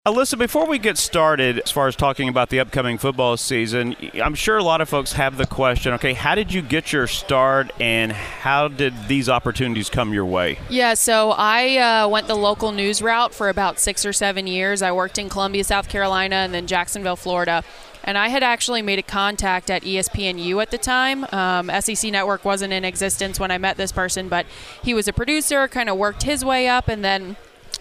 Alyssa, before we get started, as far as talking about the upcoming football season, I'm sure a lot of folks have the question, okay, how did you get your start and how did these opportunities come your way? Yeah, so I went the local news route for about 6 or 7 years. I worked in Columbia, South Carolina, and then Jacksonville, Florida. And I had actually made a contact at ESPNU at the time. SEC Network wasn't in existence when I met this person, but he was a producer, kind of worked his way up, and then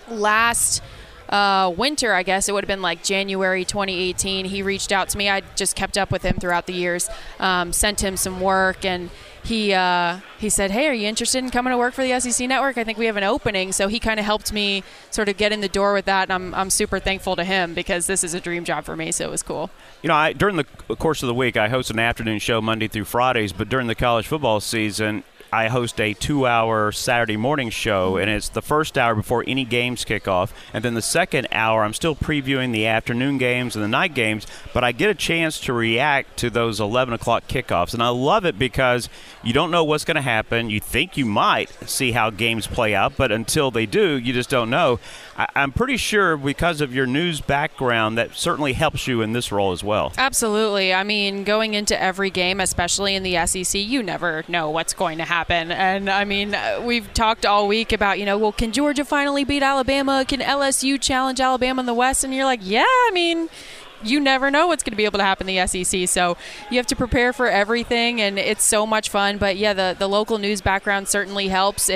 last winter, I guess it would have been like January 2018, he reached out to me. I just kept up with him throughout the years, sent him some work, and he said, hey, are you interested in coming to work for the SEC Network? I think we have an opening. So he kind of helped me sort of get in the door with that, and I'm super thankful to him because this is a dream job for me, so it was cool. You know, during the course of the week, I host an afternoon show Monday through Fridays, but during the college football season, I host a 2-hour Saturday morning show, and it's the first hour before any games kick off. And then the second hour, I'm still previewing the afternoon games and the night games, but I get a chance to react to those 11 o'clock kickoffs. And I love it because you don't know what's going to happen. You think you might see how games play out, but until they do, you just don't know. I'm pretty sure because of your news background, that certainly helps you in this role as well. Absolutely. I mean, going into every game, especially in the SEC, you never know what's going to happen. And, I mean, we've talked all week about, well, can Georgia finally beat Alabama? Can LSU challenge Alabama in the West? And you're like, yeah, I mean, you never know what's going to be able to happen in the SEC. So you have to prepare for everything, and it's so much fun. But, yeah, the local news background certainly helps.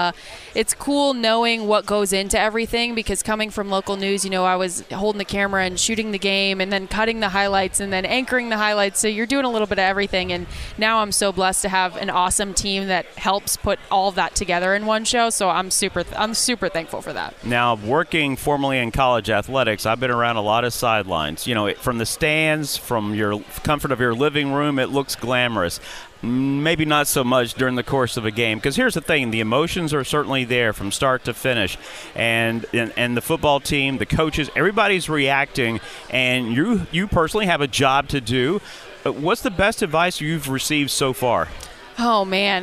It's cool knowing what goes into everything because coming from local news, I was holding the camera and shooting the game and then cutting the highlights and then anchoring the highlights. So you're doing a little bit of everything. And now I'm so blessed to have an awesome team that helps put all of that together in one show. So I'm super thankful for that. Now, working formerly in college athletics, I've been around a lot of sidelines. From the stands, from your comfort of your living room, it looks glamorous. Maybe not so much during the course of a game, because here's the thing, the emotions are certainly there from start to finish, and the football team, the coaches, everybody's reacting, and you personally have a job to do. What's the best advice you've received so far? Oh,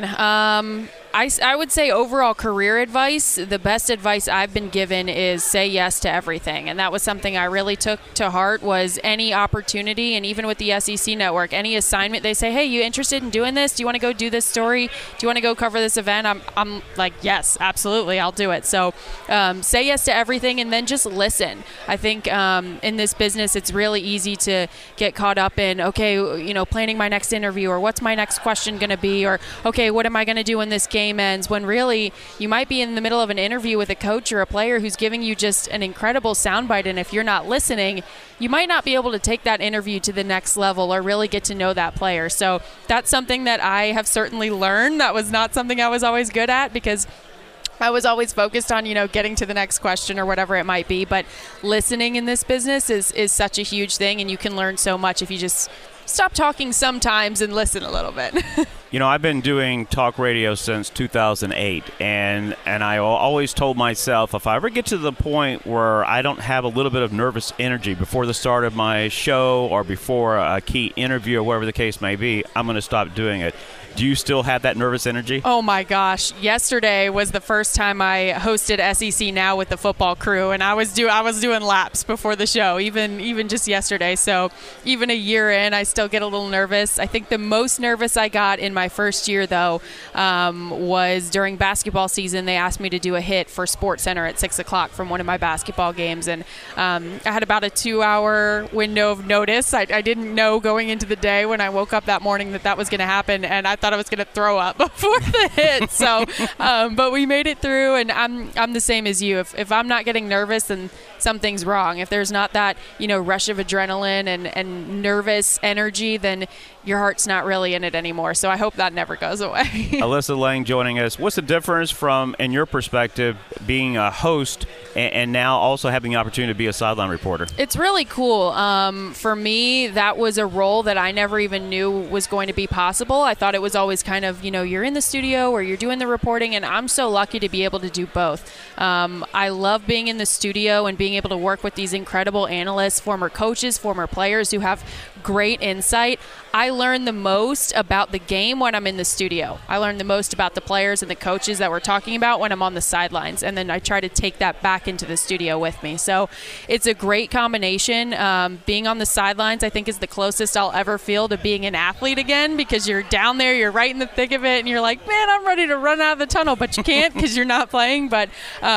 man. I would say overall career advice, the best advice I've been given is say yes to everything. And that was something I really took to heart was any opportunity, and even with the SEC Network, any assignment, they say, hey, you interested in doing this? Do you want to go do this story? Do you want to go cover this event? I'm like, yes, absolutely, I'll do it. So say yes to everything and then just listen. I think in this business, it's really easy to get caught up in, okay, planning my next interview, or what's my next question going to be, or, okay, what am I going to do in this game ends, when really you might be in the middle of an interview with a coach or a player who's giving you just an incredible soundbite, and if you're not listening, you might not be able to take that interview to the next level or really get to know that player. So that's something that I have certainly learned. That was not something I was always good at because I was always focused on, getting to the next question or whatever it might be. But listening in this business is such a huge thing, and you can learn so much if you just stop talking sometimes and listen a little bit. I've been doing talk radio since 2008, and I always told myself if I ever get to the point where I don't have a little bit of nervous energy before the start of my show or before a key interview or whatever the case may be, I'm going to stop doing it. Do you still have that nervous energy? Oh, my gosh. Yesterday was the first time I hosted SEC Now with the football crew, and I was doing laps before the show, even just yesterday. So even a year in, I still get a little nervous. I think the most nervous I got in my first year, though, was during basketball season. They asked me to do a hit for SportsCenter at 6 o'clock from one of my basketball games, and I had about a 2-hour window of notice. I didn't know going into the day when I woke up that morning that was going to happen, and I thought I was going to throw up before the hit. So, but we made it through, and I'm the same as you. If I'm not getting nervous, then something's wrong. If there's not that, rush of adrenaline and nervous energy, then your heart's not really in it anymore. So I hope that never goes away. Alyssa Lang joining us. What's the difference from, in your perspective, being a host and now also having the opportunity to be a sideline reporter? It's really cool. For me, that was a role that I never even knew was going to be possible. I thought it was always kind of, you're in the studio or you're doing the reporting, and I'm so lucky to be able to do both. I love being in the studio and being being able to work with these incredible analysts, former coaches, former players who have great insight. I learn the most about the game when I'm in the studio. I learn the most about the players and the coaches that we're talking about when I'm on the sidelines, and then I try to take that back into the studio with me. So it's a great combination. Being on the sidelines, I think, is the closest I'll ever feel to being an athlete again, because you're down there, you're right in the thick of it, and you're like, man, I'm ready to run out of the tunnel, but you can't because you're not playing. But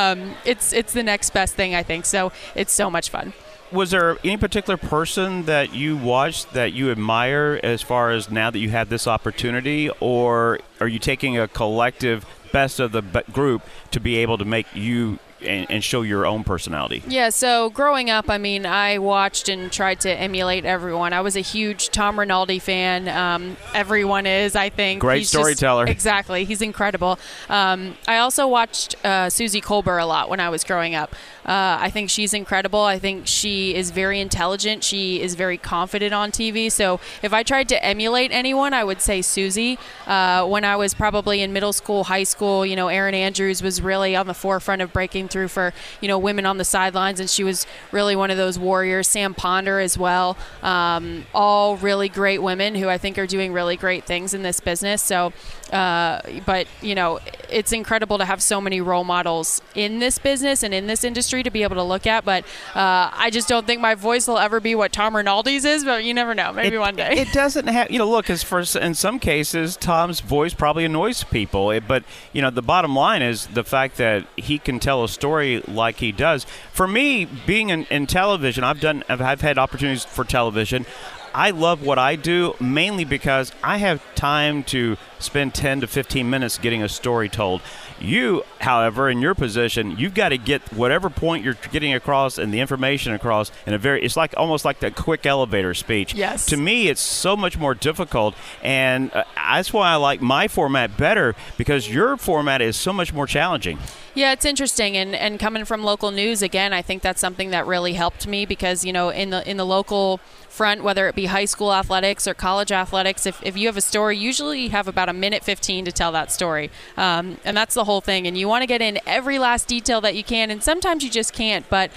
it's the next best thing, I think. So it's so much fun. Was there any particular person that you watched that you admire as far as now that you have this opportunity, or are you taking a collective best of the group to be able to make you and show your own personality? Yeah, so growing up, I mean, I watched and tried to emulate everyone. I was a huge Tom Rinaldi fan. Everyone is, I think. Great storyteller. Exactly. He's incredible. I also watched Suzy Kolber a lot when I was growing up. I think she's incredible. I think she is very intelligent. She is very confident on TV. So if I tried to emulate anyone, I would say Suzy. When I was probably in middle school, high school, Erin Andrews was really on the forefront of breaking through for, women on the sidelines, and she was really one of those warriors. Sam Ponder as well. All really great women who I think are doing really great things in this business. So, but, it's incredible to have so many role models in this business and in this industry to be able to look at. But I just don't think my voice will ever be what Tom Rinaldi's is, but you never know. Maybe one day. It doesn't have, look, in some cases, Tom's voice probably annoys people. But, the bottom line is the fact that he can tell a story like he does. For me, being in television, I've had opportunities for television. I love what I do mainly because I have time to spend 10 to 15 minutes getting a story told. You, however, in your position, you've got to get whatever point you're getting across and the information across in it's like almost like that quick elevator speech. Yes. To me, it's so much more difficult, and that's why I like my format better, because your format is so much more challenging. Yeah, it's interesting, and coming from local news, again, I think that's something that really helped me because, in the local front, whether it be high school athletics or college athletics, if you have a story, usually you have about a minute 15 to tell that story, and that's the whole thing. And you want to get in every last detail that you can, and sometimes you just can't, but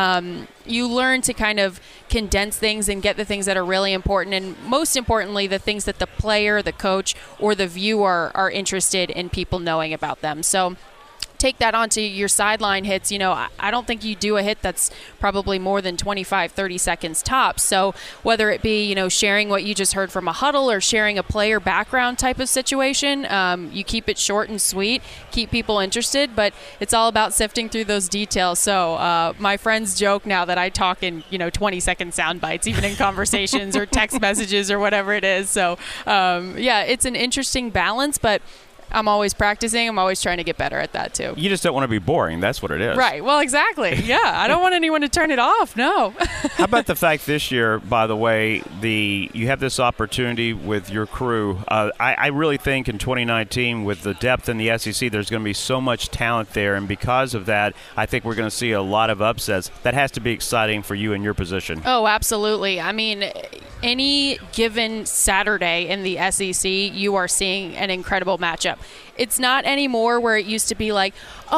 you learn to kind of condense things and get the things that are really important, and most importantly, the things that the player, the coach, or the viewer are interested in people knowing about them. So take that onto your sideline hits. I don't think you do a hit that's probably more than 25, 30 seconds tops. So whether it be, sharing what you just heard from a huddle or sharing a player background type of situation, you keep it short and sweet, keep people interested, but it's all about sifting through those details. So my friends joke now that I talk in, 20-second sound bites, even in conversations or text messages or whatever it is. So yeah, it's an interesting balance, but I'm always practicing. I'm always trying to get better at that, too. You just don't want to be boring. That's what it is. Right. Well, exactly. Yeah. I don't want anyone to turn it off. No. How about the fact this year, by the way, you have this opportunity with your crew. I really think in 2019, with the depth in the SEC, there's going to be so much talent there. And because of that, I think we're going to see a lot of upsets. That has to be exciting for you in your position. Oh, absolutely. I mean, any given Saturday in the SEC, you are seeing an incredible matchup. It's not anymore where it used to be like,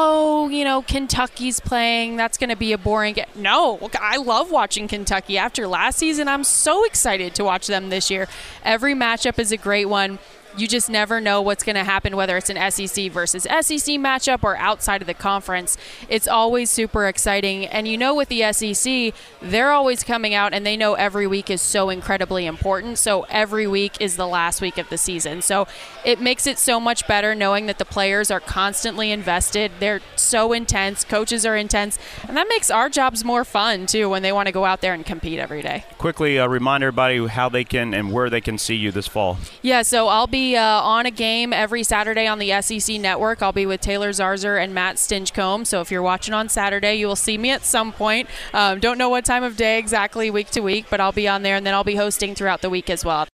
oh, Kentucky's playing, that's going to be a boring game. No, I love watching Kentucky. After last season, I'm so excited to watch them this year. Every matchup is a great one. You just never know what's going to happen, whether it's an SEC versus SEC matchup or outside of the conference. It's always super exciting. And with the SEC, they're always coming out and they know every week is so incredibly important. So every week is the last week of the season. So it makes it so much better knowing that the players are constantly invested. They're so intense. Coaches are intense. And that makes our jobs more fun, too, when they want to go out there and compete every day. Quickly, remind everybody how they can and where they can see you this fall. Yeah, so I'll be on a game every Saturday on the SEC Network. I'll be with Taylor Zarzer and Matt Stinchcomb. So if you're watching on Saturday, you will see me at some point. Don't know what time of day exactly week to week, but I'll be on there, and then I'll be hosting throughout the week as well.